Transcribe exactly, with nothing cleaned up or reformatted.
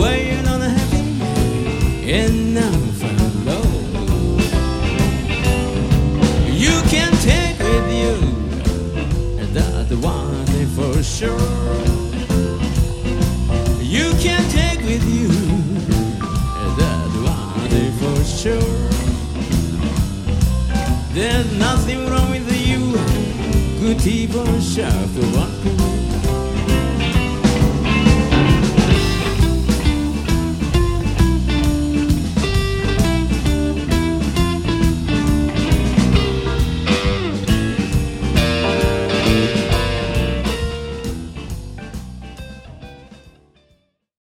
When you're not happy enough alone, you can take with you that one thing for sure. You can take with you that one thing for sure. There's nothing wrong with you, good people, sharp one.